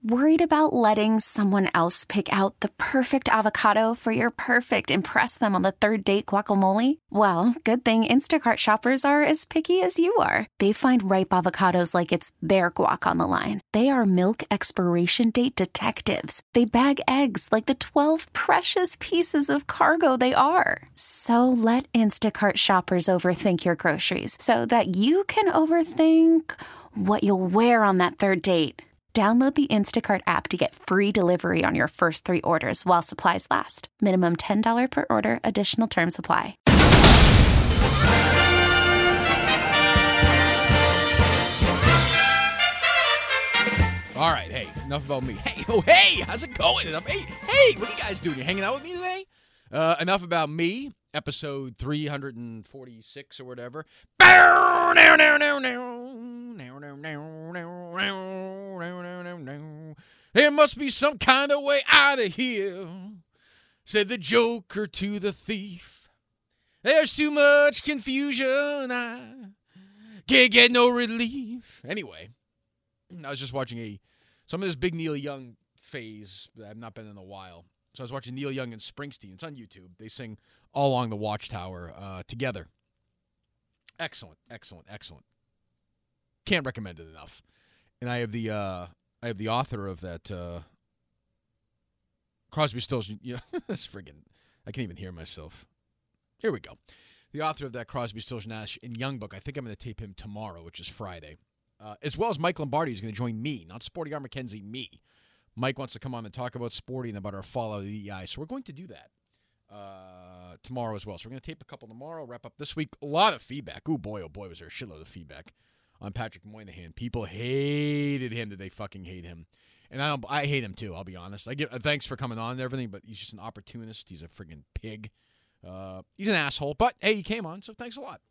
Worried about letting someone else pick out the perfect avocado for your perfect impress them on the third date guacamole? Well, good thing Instacart shoppers are as picky as you are. They find ripe avocados like it's their guac on the line. They are milk expiration date detectives. They bag eggs like the 12 precious pieces of cargo they are. So let Instacart shoppers overthink your groceries so that you can overthink what you'll wear on that third date. Download the Instacart app to get free delivery on your first 3 orders while supplies last. Minimum $10 per order. Additional terms apply. All right, hey, enough about me. Hey, how's it going? Hey, what are you guys doing? You hanging out with me today? Enough about me. Episode 346 or whatever. There must be some kind of way out of here, said the Joker to the thief. There's too much confusion, I can't get no relief. Anyway, I was just watching some of this big Neil Young phase that I've not been in a while. So I was watching Neil Young and Springsteen. It's on YouTube. They sing All Along the Watchtower together. Excellent. Can't recommend it enough. And I have the author of that Crosby, Stills. Yeah, this friggin'. I can't even hear myself. Here we go. The author of that Crosby, Stills, Nash and Young book. I think I'm going to tape him tomorrow, which is Friday. As well as Mike Lombardi is going to join me, not Sporty R. McKenzie, me. Mike wants to come on and talk about Sporty and about our fallout of the EI. So we're going to do that tomorrow as well. So we're going to tape a couple tomorrow, wrap up this week. A lot of feedback. Oh, boy, was there a shitload of feedback on Patrick Moynihan. People hated him. Did they fucking hate him? And I hate him, too, I'll be honest. I give thanks for coming on and everything, but he's just an opportunist. He's a friggin' pig. He's an asshole. But, hey, he came on, so thanks a lot.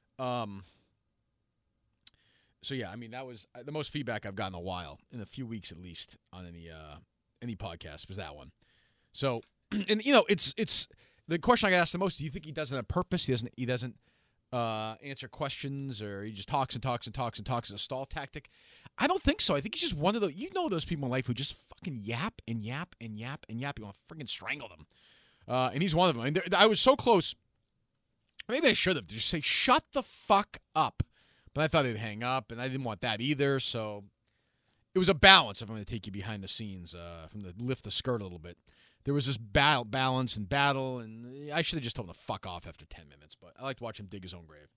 So, yeah, I mean, that was the most feedback I've gotten in a while, in a few weeks at least, on any podcast, was that one. So, and, you know, it's the question I get asked the most, do you think he does it on purpose? He doesn't answer questions, or he just talks as a stall tactic? I don't think so. I think he's just one of those, those people in life who just fucking yap and yap and yap and yap. You want to freaking strangle them. And he's one of them. And I was so close. Maybe I should have just say, shut the fuck up. But I thought he'd hang up, and I didn't want that either. So it was a balance. If I'm going to take you behind the scenes, lift the skirt a little bit. There was this balance and battle, and I should have just told him to fuck off after 10 minutes. But I like to watch him dig his own grave.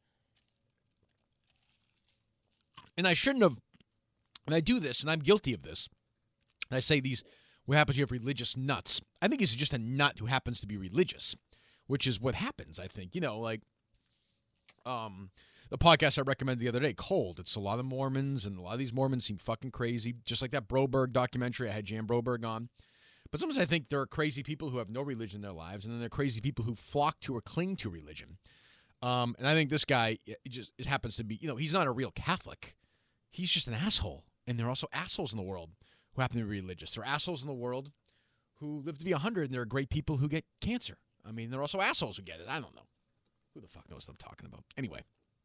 And I shouldn't have. And I do this, and I'm guilty of this. And I say what happens, you have religious nuts. I think he's just a nut who happens to be religious, which is what happens, I think. The podcast I recommended the other day, Cold. It's a lot of Mormons, and a lot of these Mormons seem fucking crazy. Just like that Broberg documentary. I had Jan Broberg on. But sometimes I think there are crazy people who have no religion in their lives, and then there are crazy people who flock to or cling to religion. And I think this guy, it happens to be, he's not a real Catholic. He's just an asshole. And there are also assholes in the world who happen to be religious. There are assholes in the world who live to be 100, and there are great people who get cancer. I mean, there are also assholes who get it. I don't know. Who the fuck knows what I'm talking about? Anyway.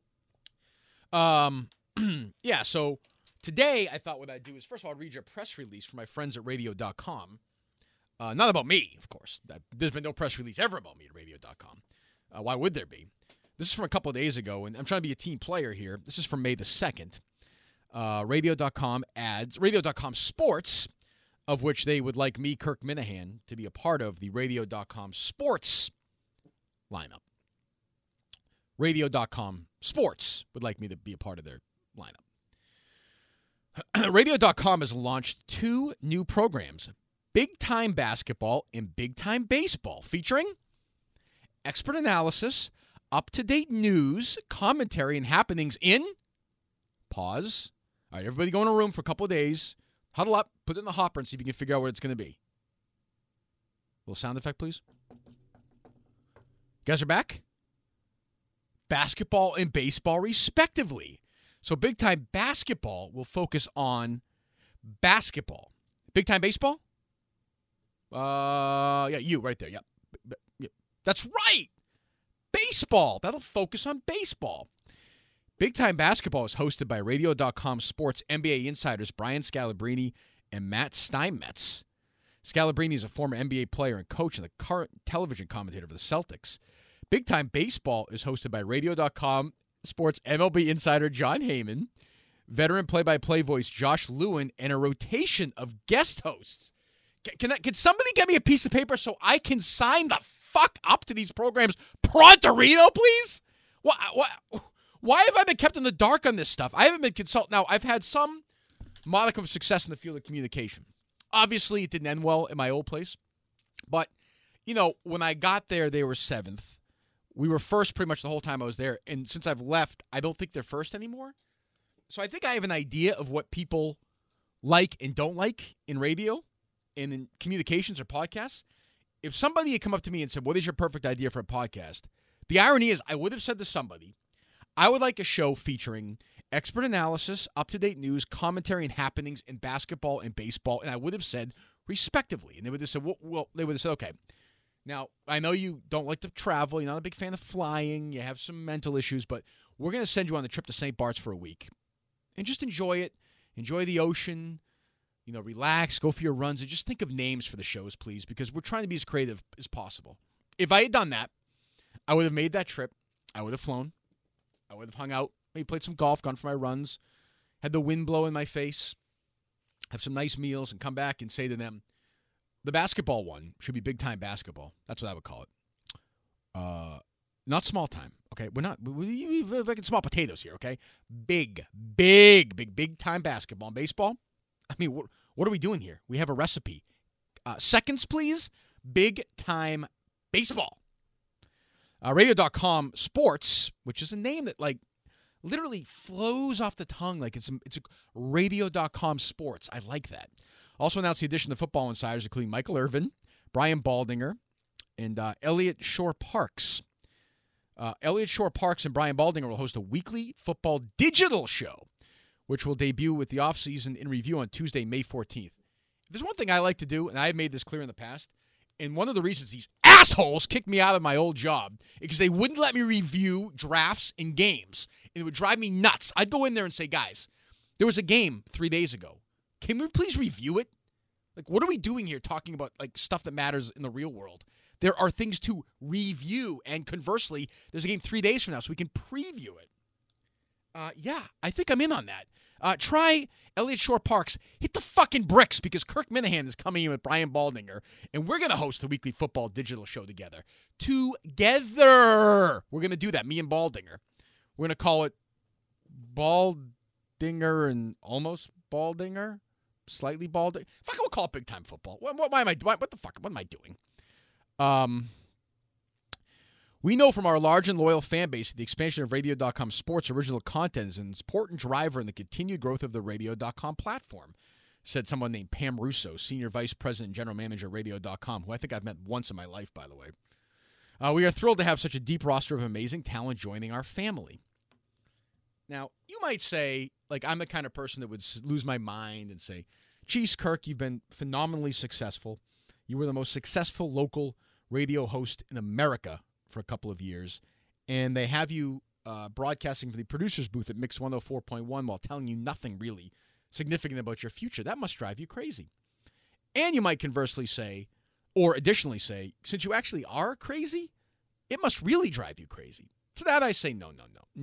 Yeah, so today I thought what I'd do is, first of all, I'd read you a press release from my friends at radio.com. Not about me, of course. There's been no press release ever about me at radio.com. Why would there be? This is from a couple of days ago, and I'm trying to be a team player here. This is from May the 2nd. Radio.com ads, Radio.com Sports, of which they would like me, Kirk Minahan, to be a part of the Radio.com Sports lineup. Radio.com Sports would like me to be a part of their lineup. Radio.com has launched 2 new programs, Big Time Basketball and Big Time Baseball, featuring expert analysis, up-to-date news, commentary, and happenings in pause. All right, everybody go in a room for a couple of days, huddle up, put it in the hopper, and see if you can figure out what it's going to be. Little sound effect, please. You guys are back? Basketball and baseball, respectively. So Big Time Basketball will focus on basketball. Big Time Baseball? Yeah, you right there. Yep. That's right. Baseball. That'll focus on baseball. Big Time Basketball is hosted by Radio.com Sports NBA insiders Brian Scalabrine and Matt Steinmetz. Scalabrine is a former NBA player and coach and the current television commentator for the Celtics. Big Time Baseball is hosted by Radio.com Sports MLB insider Jon Heyman, veteran play-by-play voice Josh Lewin, and a rotation of guest hosts. Can somebody get me a piece of paper so I can sign the fuck up to these programs pronto, please? Why have I been kept in the dark on this stuff? I haven't been consulted. Now, I've had some modicum of success in the field of communication. Obviously, it didn't end well in my old place. But, when I got there, they were 7th. We were first pretty much the whole time I was there. And since I've left, I don't think they're first anymore. So I think I have an idea of what people like and don't like in radio and in communications or podcasts. If somebody had come up to me and said, what is your perfect idea for a podcast? The irony is I would have said to somebody, I would like a show featuring expert analysis, up-to-date news, commentary, and happenings in basketball and baseball, and I would have said, respectively. And they would have said, okay. Now, I know you don't like to travel. You're not a big fan of flying. You have some mental issues, but we're going to send you on the trip to St. Bart's for a week. And just enjoy it. Enjoy the ocean. Relax, go for your runs, and just think of names for the shows, please, because we're trying to be as creative as possible. If I had done that, I would have made that trip. I would have flown. I would have hung out, maybe played some golf, gone for my runs, had the wind blow in my face, have some nice meals, and come back and say to them, the basketball one should be Big Time Basketball. That's what I would call it. Not small time, okay? We're making small potatoes here, okay? Big time basketball. And baseball, I mean, what are we doing here? We have a recipe. Seconds, please. Big Time Baseball. Radio.com Sports, which is a name that, literally flows off the tongue like it's a Radio.com Sports. I like that. Also announced the addition of Football Insiders, including Michael Irvin, Brian Baldinger, and Elliot Shore-Parks. Elliot Shore-Parks and Brian Baldinger will host a weekly football digital show, which will debut with the offseason in review on Tuesday, May 14th. If there's one thing I like to do, and I've made this clear in the past, and one of the reasons these assholes kicked me out of my old job is because they wouldn't let me review drafts and games. And it would drive me nuts. I'd go in there and say, guys, there was a game 3 days ago. Can we please review it? What are we doing here talking about, stuff that matters in the real world? There are things to review, and conversely, there's a game 3 days from now, so we can preview it. Yeah, I think I'm in on that. Try Elliot Shore-Parks. Hit the fucking bricks, because Kirk Minahan is coming in with Brian Baldinger, and we're going to host the weekly football digital show together. Together! We're going to do that, me and Baldinger. We're going to call it Baldinger and almost Baldinger? Slightly Baldinger? Fuck, we'll call it Big Time Football. What the fuck? What am I doing? We know from our large and loyal fan base that the expansion of Radio.com Sports original content is an important driver in the continued growth of the Radio.com platform, said someone named Pam Russo, Senior Vice President and General Manager of Radio.com, who I think I've met once in my life, by the way. We are thrilled to have such a deep roster of amazing talent joining our family. Now, you might say, I'm the kind of person that would lose my mind and say, geez, Kirk, you've been phenomenally successful. You were the most successful local radio host in America for a couple of years, and they have you broadcasting for the producer's booth at Mix 104.1 while telling you nothing really significant about your future. That must drive you crazy. And you might conversely say, or additionally say, since you actually are crazy, it must really drive you crazy. To that I say, no.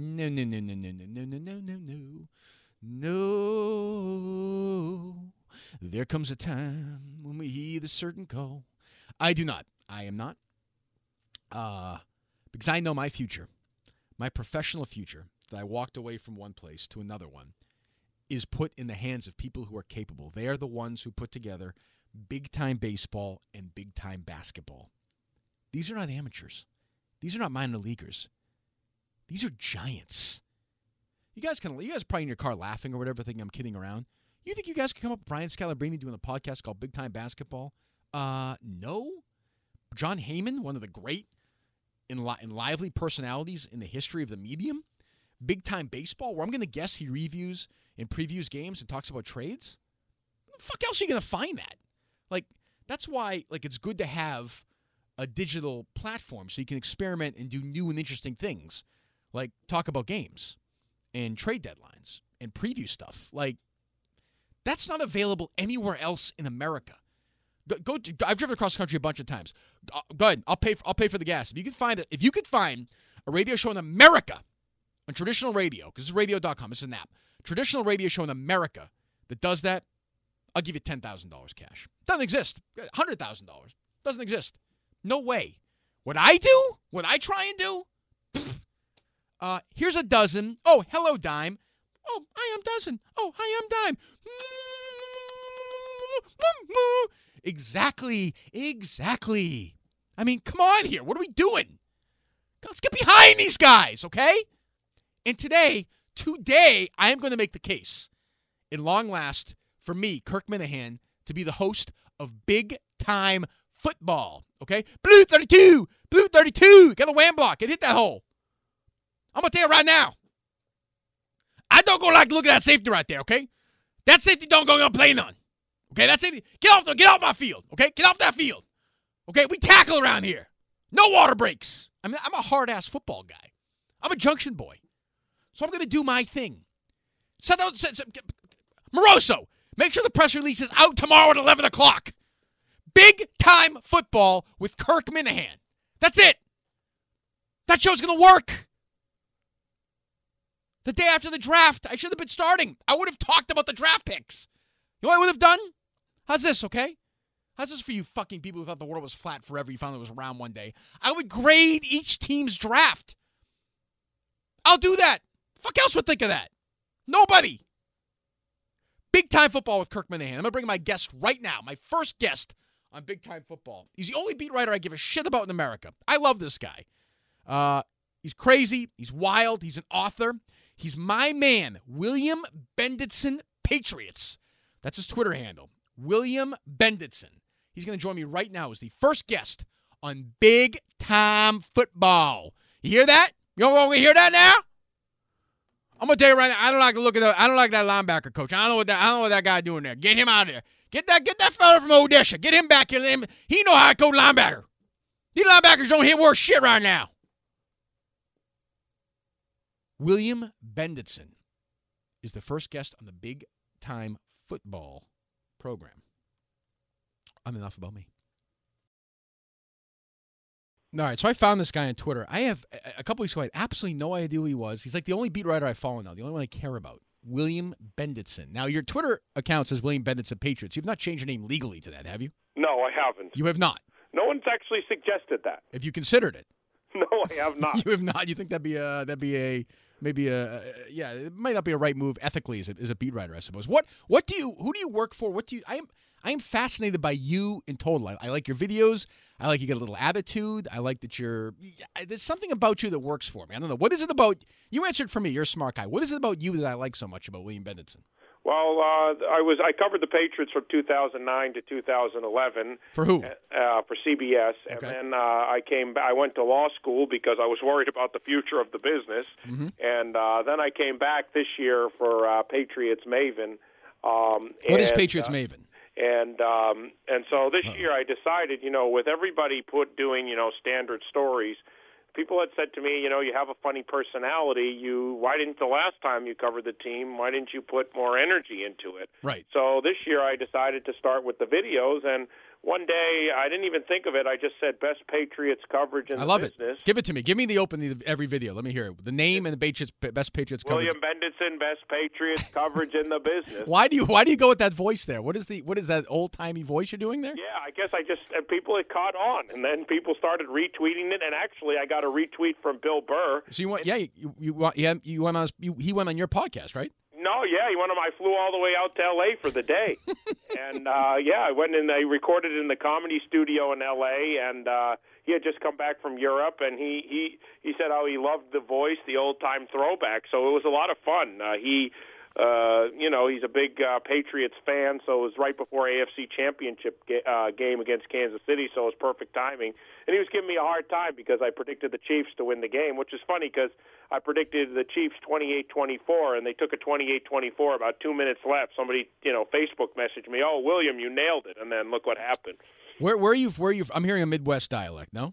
There comes a time when we hear the certain call. I do not. I am not. Because I know my future, my professional future, that I walked away from one place to another one, is put in the hands of people who are capable. They are the ones who put together big-time baseball and big-time basketball. These are not amateurs. These are not minor leaguers. These are giants. You guys probably in your car laughing or whatever, thinking I'm kidding around. You think you guys could come up with Brian Scalabrine doing a podcast called Big Time Basketball? No. Jon Heyman, one of the great and lively personalities in the history of the medium. Big Time Baseball, where I'm going to guess he reviews and previews games and talks about trades. Where the fuck else are you going to find that? That's why it's good to have a digital platform so you can experiment and do new and interesting things, like talk about games and trade deadlines and preview stuff. That's not available anywhere else in America. I've driven across the country a bunch of times. Go ahead. I'll pay for the gas. If you could find a radio show in America on traditional radio, because it's radio.com, it's an app. Traditional radio show in America that does that, I'll give you $10,000 cash. Doesn't exist. $100,000 doesn't exist. No way. What I do, what I try and do, here's a dozen. Oh, hello, dime. Oh, I am dozen. Oh, I am dime. Exactly. I mean, come on here. What are we doing? Let's get behind these guys, okay? And today, I am going to make the case, in long last, for me, Kirk Minihane, to be the host of Big Time Football, okay? Blue 32. Get the wham block and hit that hole. I'm going to tell you right now. I don't go like look at that safety right there, okay? That safety don't go play none. Okay, that safety. Get off my field, okay? Get off that field. Okay, we tackle around here. No water breaks. I mean, I'm a hard-ass football guy. I'm a junction boy. So I'm going to do my thing. Moroso, make sure the press release is out tomorrow at 11 o'clock. Big Time Football with Kirk Minihane. That's it. That show's going to work. The day after the draft, I should have been starting. I would have talked about the draft picks. You know what I would have done? How's this, okay? How's this for you fucking people who thought the world was flat forever? You found it was round one day. I would grade each team's draft. I'll do that. Fuck else would think of that? Nobody. Big Time Football with Kirk Minihane. I'm going to bring my guest right now. My first guest on Big Time Football. He's the only beat writer I give a shit about in America. I love this guy. He's crazy. He's wild. He's an author. He's my man, William Benditson Patriots. That's his Twitter handle. William Benditson. He's going to join me right now as the first guest on Big Time Football. You hear that? You want to hear that now? I'm gonna tell you right now. I don't like that linebacker coach. I don't know what that guy doing there. Get him out of there. Get that fella from Odessa. Get him back here. He know how to coach linebacker. These linebackers don't hit worse shit right now. William Benditson is the first guest on the Big Time Football program. Enough about me. All right, so I found this guy on Twitter. I have, a couple weeks ago, I had absolutely no idea who he was. He's like the only beat writer I follow now, the only one I care about. William Benditson. Now, your Twitter account says William Benditson Patriots. You've not changed your name legally to that, have you? No, I haven't. You have not? No one's actually suggested that. Have you considered it? No, I have not. You have not? You think it might not be a right move ethically as a beat writer, I suppose. Who do you work for? I am fascinated by you in total. I like your videos. I like you get a little attitude. I like that there's something about you that works for me. I don't know. What is it about, you answered for me, you're a smart guy. What is it about you that I like so much about William Benditson? Well, I covered the Patriots from 2009 to 2011. For who? For CBS. And then I went to law school because I was worried about the future of the business. Mm-hmm. And then I came back this year for Patriots Maven. What is Patriots Maven? And so this year I decided, with everybody doing standard stories, people had said to me, you have a funny personality. Why didn't the last time you covered the team, why didn't you put more energy into it? Right. So this year I decided to start with the videos, and one day I didn't even think of it. I just said best Patriots coverage in the business. I love it. Give it to me. Give me the opening of every video. Let me hear it. The name and the best Patriots coverage. William Benditson, best Patriots coverage in the business. Why do you go with that voice there? What is that old timey voice you're doing there? Yeah, I guess people had caught on, and then people started retweeting it. And actually, I got a retweet from Bill Burr. So he went on your podcast, right? No, yeah, I flew all the way out to L.A. for the day. And, I went and I recorded in the Comedy Studio in L.A., and he had just come back from Europe, and he said how he loved the voice, the old-time throwback. So it was a lot of fun. He's a big Patriots fan, so it was right before AFC Championship game against Kansas City, so it was perfect timing. And he was giving me a hard time because I predicted the Chiefs to win the game, which is funny because I predicted the Chiefs 28-24, and they took a 28-24, about 2 minutes left. Somebody, Facebook messaged me, "Oh, William, you nailed it," and then look what happened. Where are you? I'm hearing a Midwest dialect, no?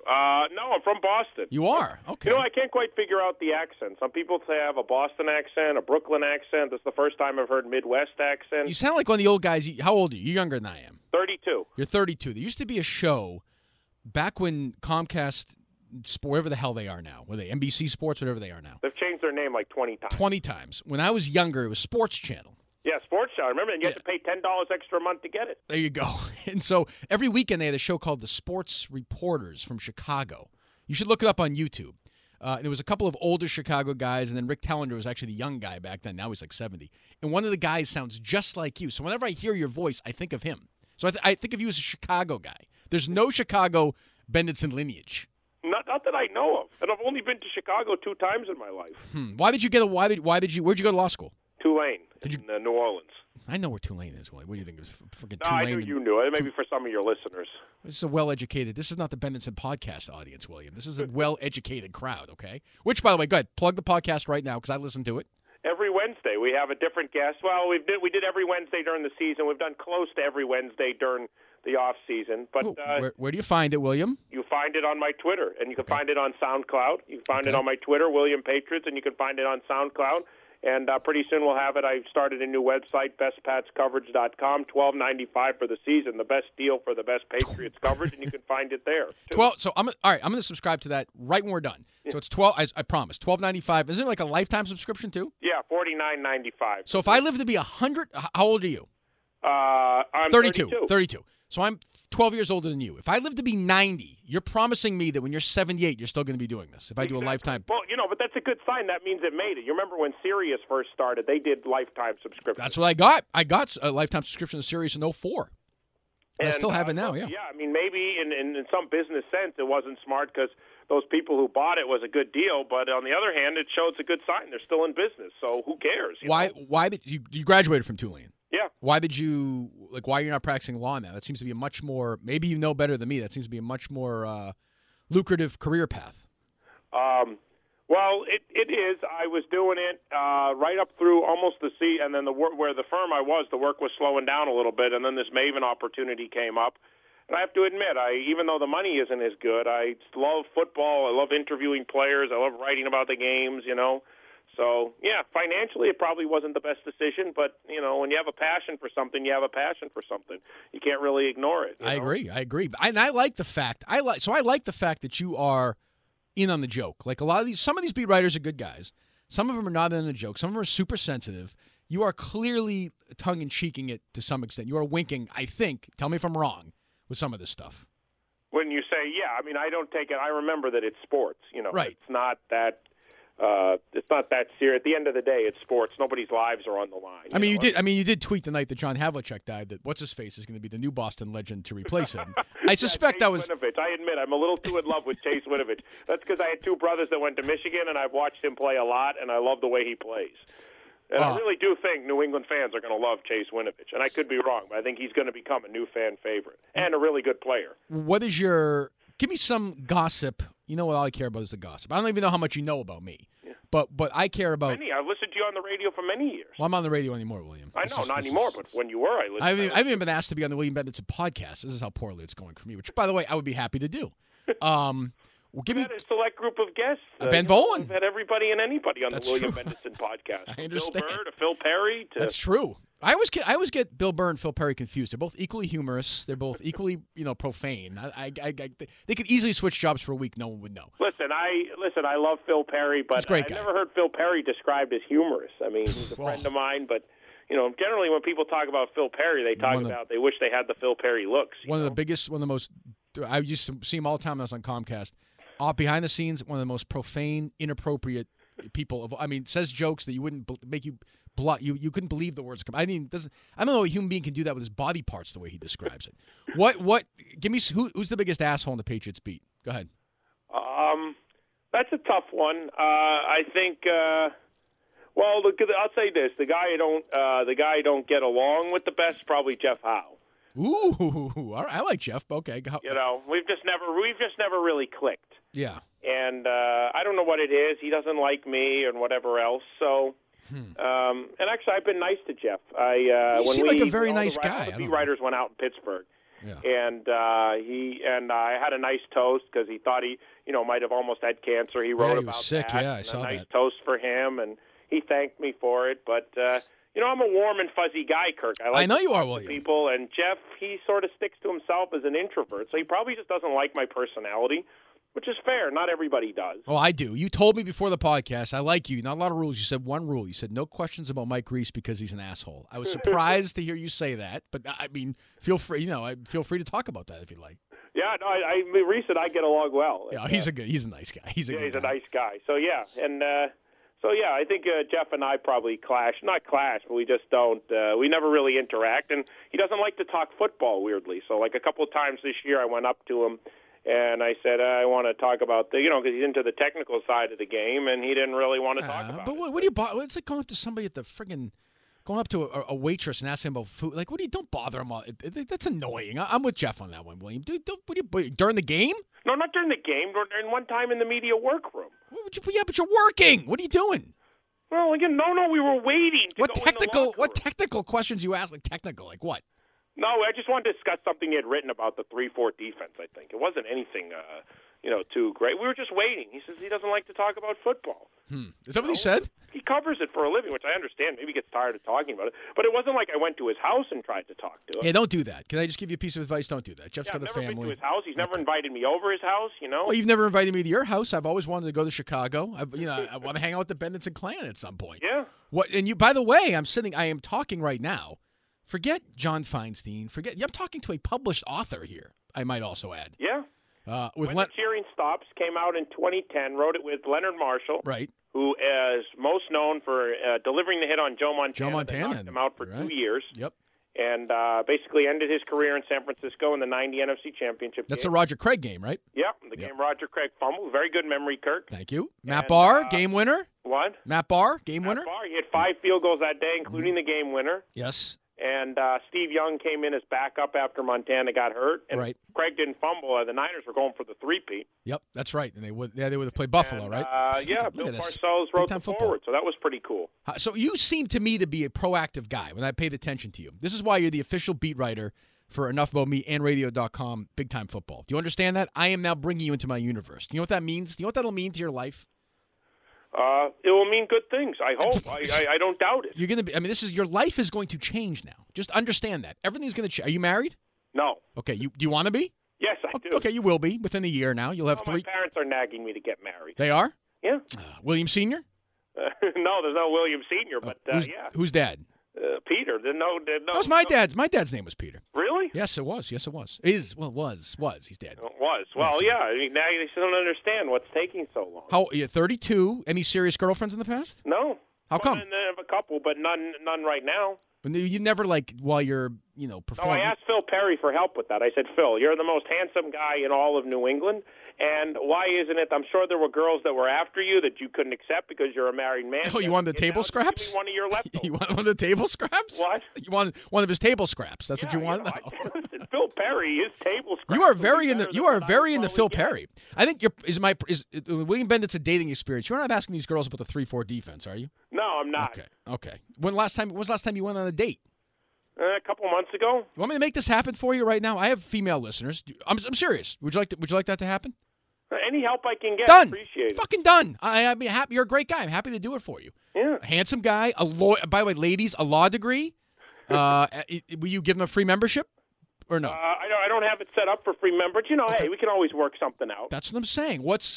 No, I'm from Boston. You are? Okay. You know, I can't quite figure out the accent. Some people say I have a Boston accent, a Brooklyn accent. This is the first time I've heard Midwest accent. You sound like one of the old guys. How old are you? You're younger than I am. 32. You're 32. There used to be a show back when Comcast, whatever the hell they are now, were they NBC Sports, whatever they are now. They've changed their name like 20 times. 20 times. When I was younger, it was Sports Channel. Yeah, Sports Channel. Remember, and you had to pay $10 extra a month to get it. There you go. And so every weekend they had a show called The Sports Reporters from Chicago. You should look it up on YouTube. There was a couple of older Chicago guys, and then Rick Tellender was actually the young guy back then. Now he's like 70. And one of the guys sounds just like you. So whenever I hear your voice, I think of him. So I think of you as a Chicago guy. There's no Chicago Benditson lineage. Not that I know of. And I've only been to Chicago 2 times in my life. Why did you get where'd you go to law school? Tulane in New Orleans. I know where Tulane is, Willie. What do you think? It was freaking No, Tulane. I knew you knew it. Maybe for some of your listeners. This is a well-educated. This is not the Benditson podcast audience, William. This is a well-educated crowd, okay? Which, by the way, go ahead. Plug the podcast right now because I listen to it. Every Wednesday we have a different guest. Well, we did every Wednesday during the season. We've done close to every Wednesday during the off season. But where do you find it, William? You find it on my Twitter, and you can find it on SoundCloud. You can find it on my Twitter, William Patriots, and you can find it on SoundCloud. And pretty soon we'll have it. I started a new website, bestpatscoverage.com, $12.95 for the season, the best deal for the best Patriots coverage, and you can find it there. 12. So all right. I'm going to subscribe to that right when we're done. Yeah. So it's 12. I promise. $12.95. Is it like a lifetime subscription too? Yeah, $49.95. So if I live to be 100, how old are you? I'm 32. 32. So I'm 12 years older than you. If I live to be 90, you're promising me that when you're 78, you're still going to be doing this. If I do a lifetime. Well, but that's a good sign. That means it made it. You remember when Sirius first started, they did lifetime subscriptions. That's what I got. I got a lifetime subscription to Sirius in 2004. And I still have it now, yeah. Yeah, I mean, maybe in some business sense it wasn't smart because those people who bought it was a good deal. But on the other hand, it shows a good sign. They're still in business, so who cares? Why did you graduated from Tulane? Yeah. Why you're not practicing law now? That seems to be a much more, maybe you know better than me, that seems to be a much more lucrative career path. Well, it is. I was doing it right up through almost the sea, and then where the firm I was, the work was slowing down a little bit, and then this Maven opportunity came up. And I have to admit, even though the money isn't as good, I love football. I love interviewing players. I love writing about the games, So, yeah, financially it probably wasn't the best decision, but, when you have a passion for something, you have a passion for something. You can't really ignore it. I agree. And I like the fact, I like the fact that you are in on the joke. Like some of these beat writers are good guys. Some of them are not in on the joke. Some of them are super sensitive. You are clearly tongue-in-cheeking it to some extent. You are winking, I think, tell me if I'm wrong, with some of this stuff. When you say, I don't take it. I remember that it's sports. Right. It's not that serious. At the end of the day, it's sports. Nobody's lives are on the line. You did tweet the night that John Havlicek died that what's his face is going to be the new Boston legend to replace him. I suspect that was. Winovich. I admit I'm a little too in love with Chase Winovich. That's because I had 2 brothers that went to Michigan, and I've watched him play a lot, and I love the way he plays. And I really do think New England fans are going to love Chase Winovich, and I could be wrong, but I think he's going to become a new fan favorite and a really good player. Give me some gossip. You know what all I care about is the gossip. I don't even know how much you know about me. Yeah. But I care about. I've listened to you on the radio for many years. Well, I'm on the radio anymore, William. I know, not anymore, but when you were, I listened. I haven't even been asked to be on the William Benditson podcast. This is how poorly it's going for me, which, by the way, I would be happy to do. Give me a select group of guests. Ben Volen. We've had everybody and anybody on the William Benditson podcast. I understand. Bill Burr to Phil Perry. That's true. I always get Bill Burr and Phil Perry confused. They're both equally humorous. They're both equally, profane. They could easily switch jobs for a week. No one would know. Listen, I love Phil Perry, but I've never heard Phil Perry described as humorous. I mean, he's a friend of mine, but generally when people talk about Phil Perry, they talk about they wish they had the Phil Perry looks. One of the most. I used to see him all the time when I was on Comcast. Behind the scenes, one of the most profane, inappropriate people. Says jokes that you wouldn't make you. You couldn't believe the words come. I don't know a human being can do that with his body parts the way he describes it. What? Give me who's the biggest asshole in the Patriots beat? Go ahead. That's a tough one. I think. Well, I'll say this: the guy I don't get along with the best is probably Jeff Howe. Ooh, all right, I like Jeff. Okay, we've just never really clicked. Yeah. And I don't know what it is. He doesn't like me and whatever else. So. And actually, I've been nice to Jeff. You seem like a very nice guy. The beat writers went out in Pittsburgh, Yeah. And I had a nice toast because he thought he, might have almost had cancer. He wrote he about was sick. that. Yeah, I saw a nice that. toast for him, and he thanked me for it. But I'm a warm and fuzzy guy, Kirk. I know to you talk are, to William. people, and Jeff, he sort of sticks to himself as an introvert, so he probably just doesn't like my personality. Which is fair. Not everybody does. Oh, I do. You told me before the podcast, I like you. Not a lot of rules. You said one rule. You said no questions about Mike Reese because he's an asshole. I was surprised to hear you say that, but I mean, feel free. Feel free to talk about that if you like. Yeah, no, Reese and I get along well. Yeah, he's a nice guy. He's a nice guy. So yeah, and I think Jeff and I probably not clash, but we just don't. We never really interact, and he doesn't like to talk football. Weirdly, so like a couple of times this year, I went up to him. And I said, I want to talk about because he's into the technical side of the game, and he didn't really want to talk about it. But what do you it's like going up to somebody at the friggin', going up to a waitress and asking about food. Like, don't bother him. That's annoying. I'm with Jeff on that one, William. During the game? No, not during the game. During one time in the media workroom. But you're working. What are you doing? Well, again, no, we were waiting. What technical questions you ask? Like technical, like what? No, I just wanted to discuss something he had written about the 3-4 defense, I think. It wasn't anything, too great. We were just waiting. He says he doesn't like to talk about football. Is that what he said? He covers it for a living, which I understand. Maybe he gets tired of talking about it. But it wasn't like I went to his house and tried to talk to him. Yeah, don't do that. Can I just give you a piece of advice? Don't do that. Jeff's got the family. I've never been to his house. He's never invited me over his house, Well, you've never invited me to your house. I've always wanted to go to Chicago. I want to hang out with the Bennetts and Clan at some point. Yeah. What? And you, by the way, I am talking right now. Forget John Feinstein. I'm talking to a published author here, I might also add. Yeah. When the Cheering Stops came out in 2010, wrote it with Leonard Marshall. Right. Who is most known for delivering the hit on Joe Montana. Joe Montana. That knocked him out for 2 years. Yep. And basically ended his career in San Francisco in the 90 NFC Championship That's game. the Roger Craig game, right? Yep. The game Roger Craig fumbled. Very good memory, Kirk. Thank you. Matt Barr, game winner. What? Matt Barr, game winner. Matt Barr, he had 5 field goals that day, including the game winner. Yes. And Steve Young came in as backup after Montana got hurt. And Craig didn't fumble. The Niners were going for the three-peat. Yep, that's right. And they would have played Buffalo, right? Bill Parcells wrote the forward, so that was pretty cool. So you seem to me to be a proactive guy when I paid attention to you. This is why you're the official beat writer for Enough About Me and Radio.com, Big Time Football. Do you understand that? I am now bringing you into my universe. Do you know what that means? Do you know what that'll mean to your life? It will mean good things. I hope. I don't doubt it. You're going to be. I mean, your life is going to change now. Just understand that everything's going to change. Are you married? No. Okay. Do you want to be? Yes, I do. Okay, you will be within a year. Now you'll have 3. My parents are nagging me to get married. They are? Yeah. William Senior? No, there's no William Senior, but yeah. Who's dad? Peter. No. That was my dad's. My dad's name was Peter. Really? Yes, it was. Yes, it was. Was. He's dead. It was. Well, yeah. I mean, now you don't understand what's taking so long. How? You're 32. Any serious girlfriends in the past? No. How come? I have a couple, but none right now. You never while you're performing. No, I asked Phil Perry for help with that. I said, Phil, you're the most handsome guy in all of New England, and why isn't it? I'm sure there were girls that were after you that you couldn't accept because you're a married man. Oh, you wanted the table scraps? Give me one of your leftovers. You want one of the table scraps? What? You want one of his table scraps? That's what you want? Listen, Phil Perry, his table scraps. You are very into Phil Perry. I think is William Bennett's a dating experience. You're not asking these girls about the 3-4 defense, are you? No, I'm not. Okay. When was the last time you went on a date? A couple months ago. You want me to make this happen for you right now? I have female listeners. I'm serious. Would you like that to happen? Any help I can get, done. Appreciate it. Fucking done. I'd be happy. You're a great guy. I'm happy to do it for you. Yeah. A handsome guy. A lawyer. By the way, ladies, a law degree. Will you give them a free membership or no? I don't have it set up for free members. Hey, we can always work something out. That's what I'm saying. What's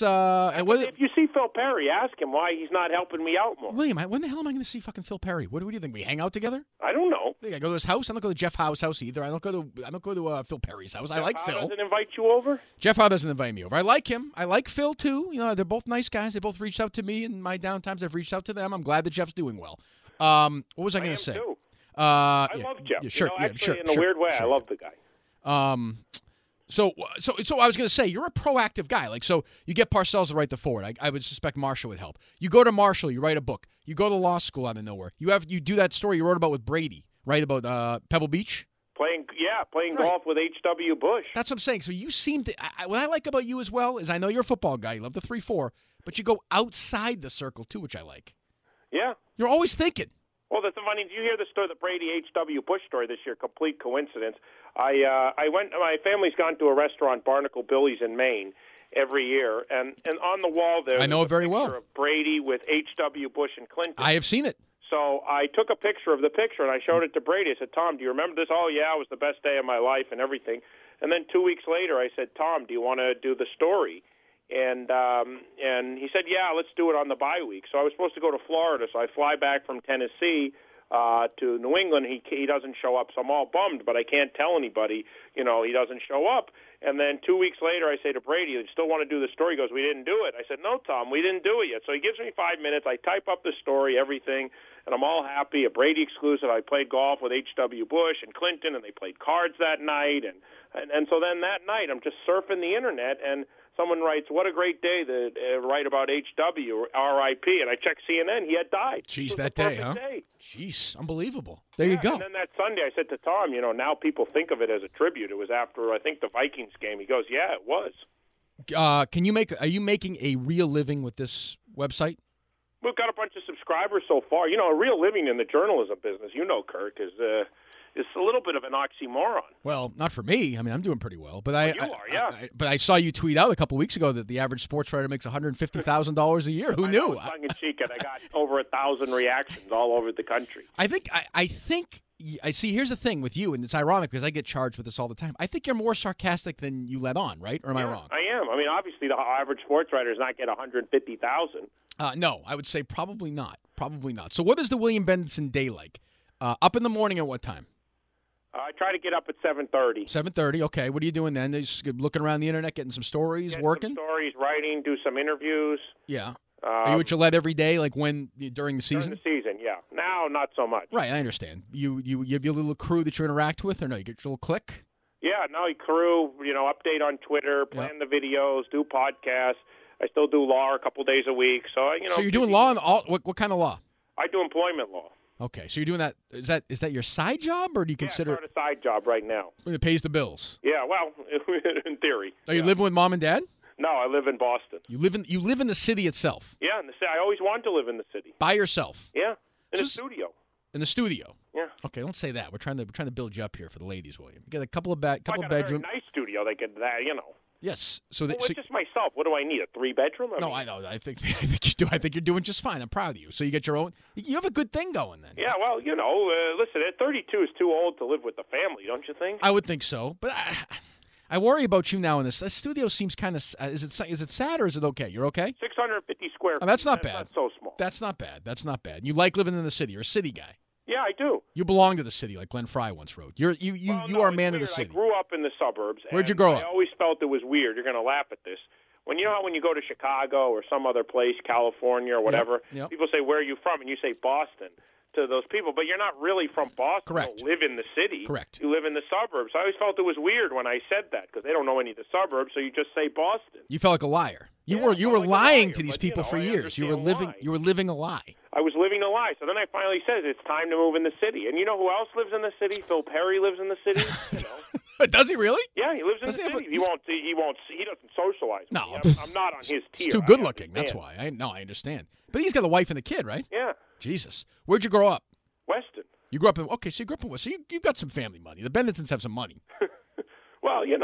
if you see Phil Perry, ask him why he's not helping me out more. William, when the hell am I going to see fucking Phil Perry? What do you think? We hang out together? I don't know. I go to his house. I don't go to Jeff Howe's house either. I don't go to Phil Perry's house. I like Phil. Jeff Howe doesn't invite you over? Jeff Howe doesn't invite me over. I like him. I like Phil too. They're both nice guys. They both reached out to me in my downtimes. I've reached out to them. I'm glad that Jeff's doing well. What was I going to say? Too. I love Jeff. Yeah, sure. Actually, in a weird way, I love the guy. So I was going to say, you're a proactive guy. So you get Parcells to write the forward. I would suspect Marshall would help. You go to Marshall, you write a book. You go to law school out of nowhere. You do that story you wrote about with Brady, right, about Pebble Beach? Playing golf with H.W. Bush. That's what I'm saying. So you seem to what I like about you as well is I know you're a football guy. You love the 3-4, but you go outside the circle too, which I like. Yeah. You're always thinking. Well, that's funny. Did you hear the story, the Brady H.W. Bush story this year? Complete coincidence. I went. My family's gone to a restaurant, Barnacle Billy's in Maine, every year, and on the wall there, I know it very a well. picture of Brady with H.W. Bush and Clinton. I have seen it. So I took a picture of the picture and I showed it to Brady. I said, "Tom, do you remember this?" "Oh yeah, it was the best day of my life and everything." And then 2 weeks later, I said, "Tom, do you want to do the story?" And he said, "Yeah, let's do it on the bye week." So I was supposed to go to Florida, so I fly back from Tennessee to New England. He doesn't show up, so I'm all bummed, but I can't tell anybody, he doesn't show up. And then 2 weeks later, I say to Brady, "You still want to do the story?" He goes, "We didn't do it." I said, "No, Tom, we didn't do it yet." So he gives me 5 minutes. I type up the story, everything, and I'm all happy. A Brady exclusive. I played golf with H.W. Bush and Clinton, and they played cards that night. And so then that night, I'm just surfing the Internet, and someone writes, "What a great day to write about H.W., R.I.P." And I checked CNN. He had died. Jeez, that day, huh? Day. Jeez, unbelievable. There you go. And then that Sunday, I said to Tom, now people think of it as a tribute. It was after, I think, the Vikings game. He goes, "Yeah, it was." Are you making a real living with this website? We've got a bunch of subscribers so far. A real living in the journalism business, Kirk, is a little bit of an oxymoron. Well, not for me. I mean, I'm doing pretty well. But you are, yeah. But I saw you tweet out a couple weeks ago that the average sports writer makes $150,000 a year. Who knew? Tongue in cheek, and I got over 1,000 reactions all over the country. I think. I see. Here's the thing with you, and it's ironic because I get charged with this all the time. I think you're more sarcastic than you let on, right? Or am I wrong? I am. I mean, obviously, the average sports writer does not get 150,000. No, I would say probably not. Probably not. So, what is the William Benditson day like? Up in the morning at what time? I try to get up at 7:30. 7:30. Okay. What are you doing then? Just looking around the internet, getting some stories, working. Some stories, writing, do some interviews. Yeah. Are you at Gillette every day, like during the season? During the season, yeah. Now, not so much. Right, I understand. You have your little crew that you interact with, or no? You get your little clique? Yeah, no, crew, update on Twitter, plan the videos, do podcasts. I still do law a couple days a week. So, So you're doing law, what kind of law? I do employment law. Okay, so you're doing that. Is that your side job, or do you consider it's not a side job right now? It pays the bills. Yeah, well, in theory. Are you living with mom and dad? No, I live in Boston. You live in the city itself? Yeah, in the city. I always wanted to live in the city. By yourself? Yeah, in a studio. In the studio? Yeah. Okay, don't say that. We're trying to build you up here for the ladies, William. You got a couple of bedrooms. A very nice studio. They could, Yes. So it's just myself. What do I need? A 3-bedroom? I know. I think you do. I think you're doing just fine. I'm proud of you. So you get your own. You have a good thing going then. Yeah. Well, listen. At 32 is too old to live with the family, don't you think? I would think so, but I worry about you now in this. This studio seems kind of. Is it sad or is it okay? You're okay? 650 square feet. Oh, that's not bad. Not so small. That's not bad. That's not bad. You like living in the city. You're a city guy. Yeah, I do. You belong to the city, like Glenn Fry once wrote. You are a man of the city. I grew up in the suburbs. Where'd you grow up? I always felt it was weird. You're going to laugh at this. When you go to Chicago or some other place, California or whatever, people say, "Where are you from?" and you say Boston to those people, but you're not really from Boston. Correct. You don't live in the city. Correct. You live in the suburbs. I always felt it was weird when I said that because they don't know any of the suburbs, so you just say Boston. You felt like a liar. You were lying to these people for years. You were living a lie. I was living a lie. So then I finally said, it's time to move in the city. And you know who else lives in the city? Phil Perry lives in the city. Does he really? Yeah, he lives in the city. He doesn't socialize. No, I'm not on his tier. He's too good looking. That's why. I understand. But he's got a wife and a kid, right? Yeah. Jesus. Where'd you grow up? Weston. You grew up in. Okay, so you grew up in Weston. So you got some family money. The Bendittons have some money. Well, I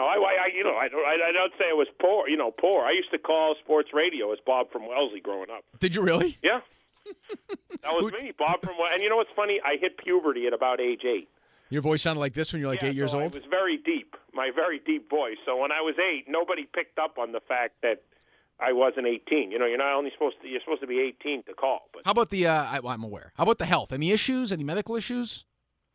don't say I was poor. Poor. I used to call sports radio as Bob from Wellesley growing up. Did you really? Yeah. That was me, Bob from Wellesley. And you know what's funny? I hit puberty at about age 8. Your voice sounded like this when you were 8 years old? It was very deep, my very deep voice. So when I was 8, nobody picked up on the fact that I wasn't 18. You're supposed to be 18 to call. But how about the? I'm aware. How about the health? Any issues? Any medical issues?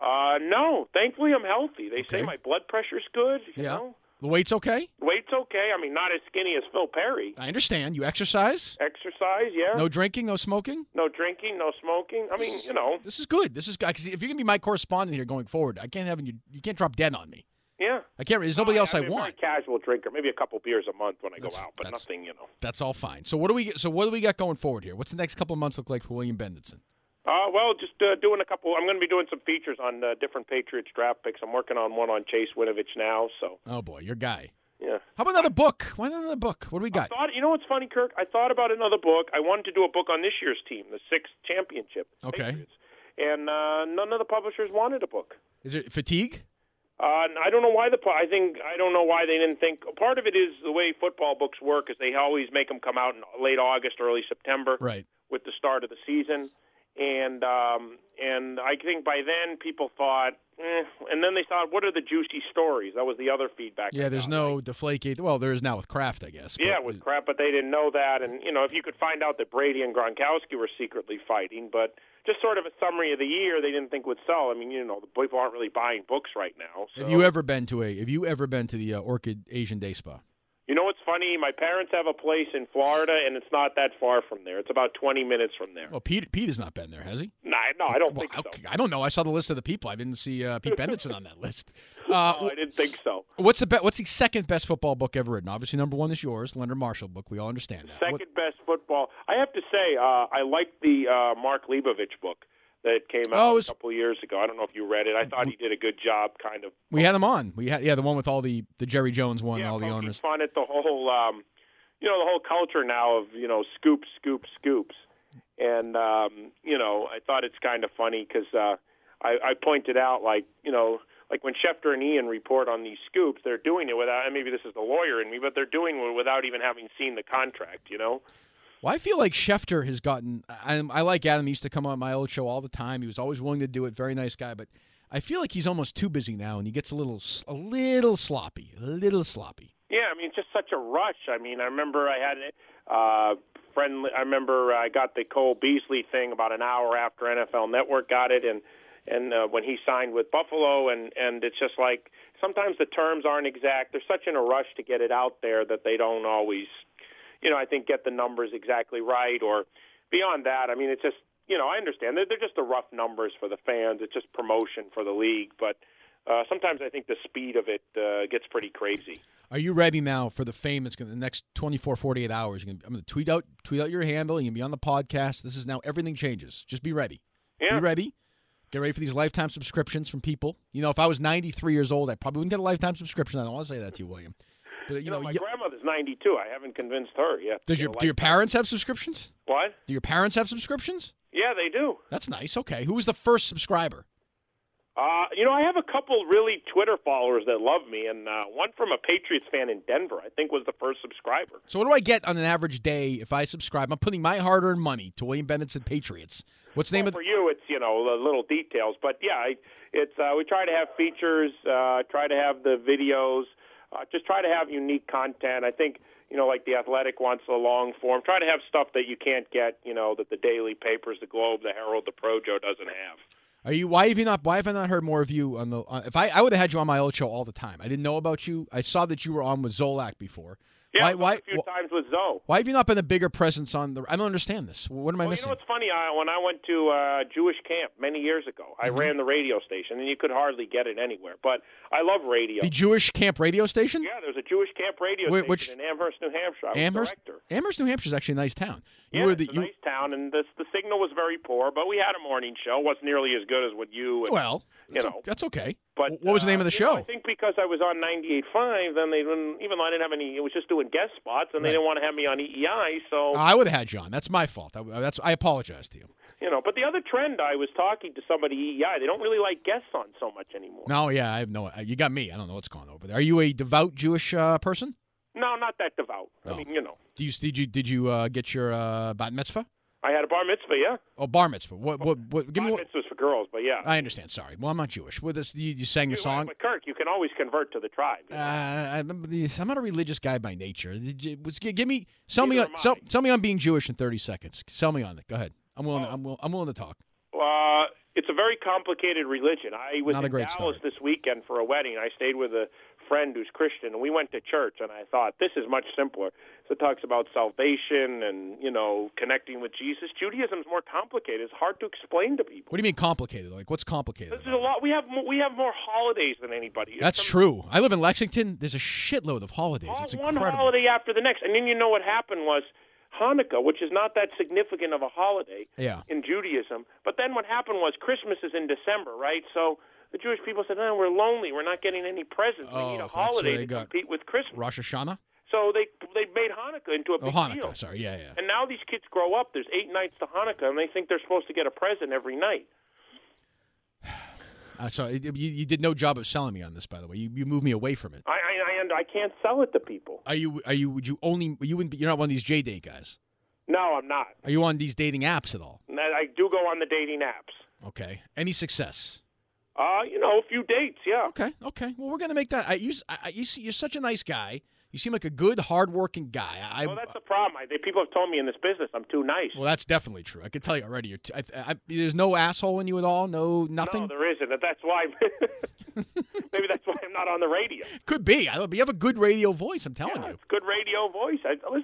No. Thankfully, I'm healthy. They say my blood pressure's good. You know? The weight's okay? The weight's okay. I mean, not as skinny as Phil Perry. I understand. You exercise? Exercise, yeah. No drinking, no smoking? No drinking, no smoking. I mean, This is good. This is good. Because if you're going to be my correspondent here going forward, I can't have you can't drop dead on me. Yeah. I can't. There's nobody else I want. I'm a very casual drinker, maybe a couple beers a month when I go out, but nothing, That's all fine. So what do we got going forward here? What's the next couple of months look like for William Benditson? Well, just doing a couple. I'm going to be doing some features on different Patriots draft picks. I'm working on one on Chase Winovich now. So. Oh boy, your guy. Yeah. How about another book? Why not another book? What do we got? You know what's funny, Kirk? I thought about another book. I wanted to do a book on this year's team, the 6th championship. Okay. Patriots. and none of the publishers wanted a book. Is it fatigue? I don't know why I don't know why they didn't think. Part of it is the way football books work is they always make them come out in late August, early September, Right. with the start of the season, and I think by then people thought, and then they thought, what are the juicy stories? That was the other feedback. Yeah, there's no Deflategate. Well, there is now with Kraft, I guess. Yeah, with Kraft, but they didn't know that, and if you could find out that Brady and Gronkowski were secretly fighting, but just sort of a summary of the year, they didn't think would sell. I mean, the people aren't really buying books right now. So. Have you ever been to the Orchid Asian Day Spa? You know what's funny? My parents have a place in Florida, and it's not that far from there. It's about 20 minutes from there. Well, Pete has not been there, has he? No, I don't think so. I don't know. I saw the list of the people. I didn't see Pete Benditson on that list. No, I didn't think so. What's the second best football book ever written? Obviously, number one is yours, Leonard Marshall book. We all understand that. Second best football. I have to say, I liked the Mark Leibovich book that came out a couple of years ago. I don't know if you read it. I thought he did a good job, kind of. We had him on. We had the one with all the Jerry Jones one, and all the owners. Fun at the whole, the whole culture now of scoops, and I thought it's kind of funny because I pointed out like when Schefter and Ian report on these scoops, they're doing it without. And maybe this is the lawyer in me, but they're doing it without even having seen the contract. Well, I feel like Schefter has gotten – I like Adam. He used to come on my old show all the time. He was always willing to do it. Very nice guy. But I feel like he's almost too busy now, and he gets a little sloppy. Yeah, I mean, it's just such a rush. I mean, I remember I had a friend – I remember I got the Cole Beasley thing about an hour after NFL Network got it, and when he signed with Buffalo, and it's just like sometimes the terms aren't exact. They're such in a rush to get it out there that they don't always – I think get the numbers exactly right, or beyond that. I mean, it's just, I understand. They're just the rough numbers for the fans. It's just promotion for the league. But sometimes I think the speed of it gets pretty crazy. Are you ready now for the fame that's going to the next 24, 48 hours? I'm going to tweet out your handle. You're going to be on the podcast. This is now everything changes. Just be ready. Yeah. Be ready. Get ready for these lifetime subscriptions from people. If I was 93 years old, I probably wouldn't get a lifetime subscription. I don't want to say that to you, William. But, my grandmother's 92. I haven't convinced her yet. Do your parents have subscriptions? What? Do your parents have subscriptions? Yeah, they do. That's nice. Okay. Who was the first subscriber? I have a couple really Twitter followers that love me, and one from a Patriots fan in Denver, I think, was the first subscriber. So what do I get on an average day if I subscribe? I'm putting my hard-earned money to William Benditson Patriots. What's the name of for you? It's the little details, but yeah, it's we try to have features, try to have the videos. Just try to have unique content. I think, like The Athletic wants a long form. Try to have stuff that you can't get, that the daily papers, the Globe, the Herald, the Projo doesn't have. Why have I not heard more of you on the? If I would have had you on my old show all the time. I didn't know about you. I saw that you were on with Zolak before. Yeah, a few times with Zoe. Why have you not been a bigger presence on the? I don't understand this. What am I missing? You know what's funny? When I went to Jewish camp many years ago, I ran the radio station, and you could hardly get it anywhere. But I love radio. The Jewish camp radio station? Yeah, there's a Jewish camp radio station in Amherst, New Hampshire. I was director. Amherst, New Hampshire is actually a nice town. It's a nice town, and the signal was very poor, but we had a morning show. It wasn't nearly as good as what you. And, that's okay. But what was the name of the show? I think because I was on 98.5, then they didn't. Even though I didn't have any, it was just doing guest spots, and they didn't want to have me on EEI. So I would have had you on. That's my fault. I apologize to you. But the other trend, I was talking to somebody EEI. They don't really like guests on so much anymore. No, yeah, I have no. You got me. I don't know what's going on over there. Are you a devout Jewish person? No, not that devout. Oh. I mean, Did you get your bat mitzvah? I had a bar mitzvah, yeah. Oh, bar mitzvah. What? Give me bar mitzvah's for girls, but yeah. I understand. Sorry. Well, I'm not Jewish. You sang the song. But Kirk, you can always convert to the tribe. I'm not a religious guy by nature. Sell me on being Jewish in 30 seconds. Sell me on it. Go ahead. I'm willing to talk. It's a very complicated religion. I was in Dallas this weekend for a wedding. I stayed with a friend who's Christian, and we went to church, and I thought, this is much simpler. So it talks about salvation and, connecting with Jesus. Judaism is more complicated. It's hard to explain to people. What do you mean complicated? Like, what's complicated? There's a lot. We have more holidays than anybody. That's true. I live in Lexington. There's a shitload of holidays. It's incredible. One holiday after the next. And then what happened was Hanukkah, which is not that significant of a holiday in Judaism. But then what happened was Christmas is in December, right? So the Jewish people said, no, we're lonely. We're not getting any presents. We need a holiday to compete with Christmas. Rosh Hashanah? So they made Hanukkah into a big deal. Hanukkah, sorry, yeah. And now these kids grow up. There's 8 nights to Hanukkah, and they think they're supposed to get a present every night. You did no job of selling me on this, by the way. You moved me away from it. I can't sell it to people. You're not one of these J-date guys? No, I'm not. Are you on these dating apps at all? I do go on the dating apps. Okay. Any success? A few dates, yeah. Okay. Well, we're gonna make that. You're such a nice guy. You seem like a good, hardworking guy. Well, that's the problem. People have told me in this business I'm too nice. Well, that's definitely true. I can tell you already. There's no asshole in you at all. Nothing. No, there isn't. That's why. Maybe that's why I'm not on the radio. Could be. You have a good radio voice. I'm telling you. It's good radio voice.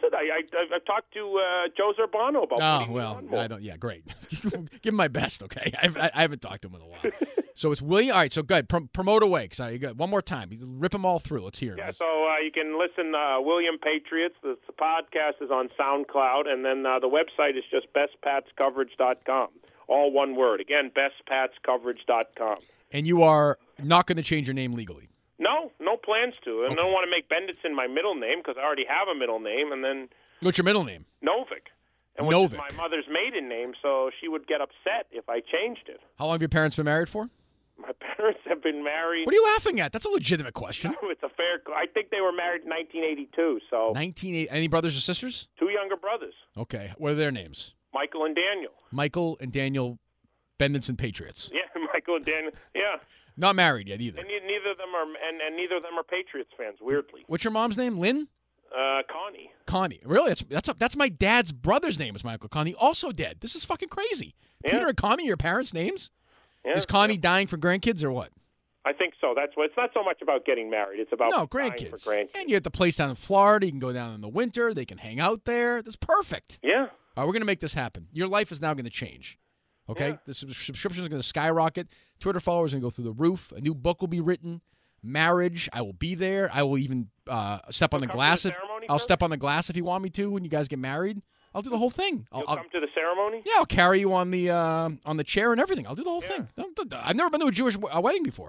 I've talked to Joe Zerbano about. Oh well, I don't. Yeah, great. Give him my best. Okay, I haven't talked to him in a while. So it's William. All right. So go ahead. Promote away. Because I got one more time. You rip them all through. Let's hear it. Yeah. So you can listen. William Patriots. The podcast is on SoundCloud, and then the website is just bestpatscoverage.com. All one word. Again, bestpatscoverage.com. And you are not going to change your name legally? No plans to. And I don't want to make Benditson my middle name because I already have a middle name. And then what's your middle name? Novik. And which is my mother's maiden name, so she would get upset if I changed it. How long have your parents been married for? My parents have been married. What are you laughing at? That's a legitimate question. It's a fair. I think they were married in 1982. So 1980. Any brothers or sisters? 2 younger brothers. Okay. What are their names? Michael and Daniel. Michael and Daniel Benditson Patriots. Yeah, Michael and Daniel. Yeah. Not married yet either. And neither of them are, and neither of them are Patriots fans. Weirdly. What's your mom's name? Lynn. Connie. Connie. Really? That's my dad's brother's name. Is Michael Connie, also dead. This is fucking crazy. Yeah. Peter and Connie, your parents' names. Yeah, is Connie dying for grandkids or what? I think so. That's what. It's not so much about getting married. It's about grandkids. For grandkids. And you have the place down in Florida. You can go down in the winter. They can hang out there. That's perfect. Yeah. All right, we're going to make this happen. Your life is now going to change. Okay? Yeah. The subscription is going to skyrocket. Twitter followers are going to go through the roof. A new book will be written. Marriage. I will be there. I will even step on the glass. I'll step on the glass if you want me to when you guys get married. I'll do the whole thing. You'll come to the ceremony? Yeah, I'll carry you on the chair and everything. I'll do the whole thing. I've never been to a Jewish wedding before.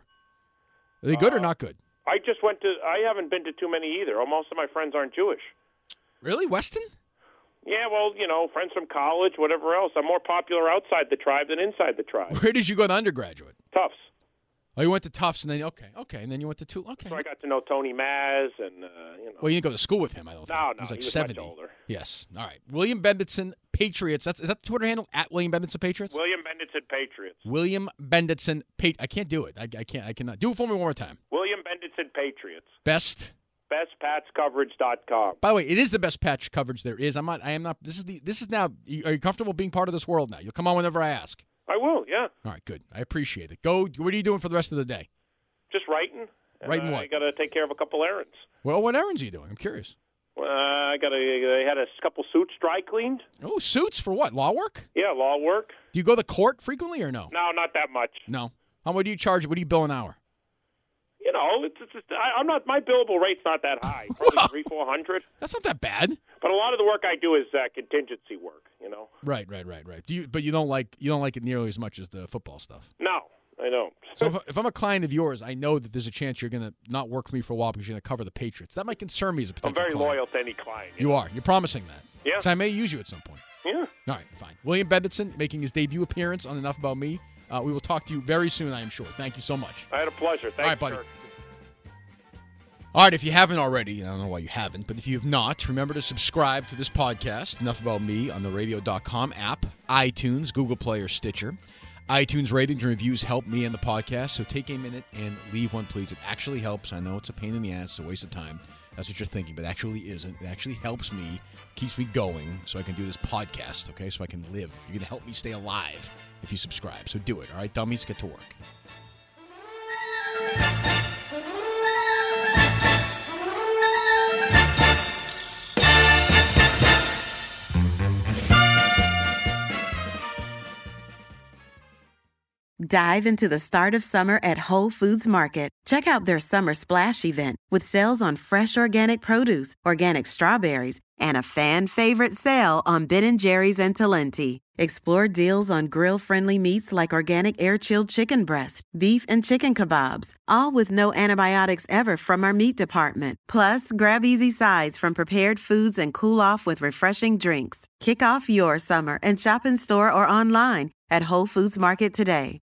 Are they good or not good? I haven't been to too many either. Most of my friends aren't Jewish. Really? Weston? Yeah, well, friends from college, whatever else. I'm more popular outside the tribe than inside the tribe. Where did you go to undergraduate? Tufts. Oh, you went to Tufts, and then and then you went to Tulane. Okay. So I got to know Tony Maz, and Well, you didn't go to school with him, I don't think. No, he's like he was 70. much older. Yes. All right. William Benditson Patriots. Is that the Twitter handle at William Benditson Patriots? William Benditson Patriots. William Benditson I can't do it. I cannot do it for me one more time. William Benditson Patriots. Bestpatscoverage.com. By the way, it is the best patch coverage there is. I am not. This is now. Are you comfortable being part of this world now? You'll come on whenever I ask. I will. Yeah. All right. Good. I appreciate it. Go. What are you doing for the rest of the day? Just writing. Writing what? I got to take care of a couple errands. Well, what errands are you doing? I'm curious. I had a couple suits dry cleaned. Oh, suits for what? Law work? Yeah, law work. Do you go to court frequently or no? No, not that much. No. How much do you charge? What do you bill an hour? I'm not. My billable rate's not that high. Probably $300-400. That's not that bad. But a lot of the work I do is contingency work. Right. But you don't like it nearly as much as the football stuff. No, I don't. So if I'm a client of yours, I know that there's a chance you're going to not work for me for a while because you're going to cover the Patriots. That might concern me as a potential client. I'm very client. loyal to any client. You are. You're promising that. Yeah. So I may use you at some point. Yeah. All right, fine. William Benditson making his debut appearance on Enough About Me. We will talk to you very soon, I am sure. Thank you so much. I had a pleasure. Thanks, all right, buddy. Kirk. All right, if you haven't already, I don't know why you haven't, but if you have not, remember to subscribe to this podcast, Enough About Me, on the radio.com app, iTunes, Google Play, or Stitcher. iTunes ratings and reviews help me and the podcast, so take a minute and leave one, please. It actually helps. I know it's a pain in the ass, it's a waste of time. That's what you're thinking, but it actually isn't. It actually helps me, keeps me going, so I can do this podcast, okay, so I can live. You're going to help me stay alive if you subscribe, so do it, all right? Dummies, get to work. Dive into the start of summer at Whole Foods Market. Check out their Summer Splash event with sales on fresh organic produce, organic strawberries, and a fan-favorite sale on Ben & Jerry's and Talenti. Explore deals on grill-friendly meats like organic air-chilled chicken breast, beef and chicken kebabs, all with no antibiotics ever from our meat department. Plus, grab easy sides from prepared foods and cool off with refreshing drinks. Kick off your summer and shop in store or online at Whole Foods Market today.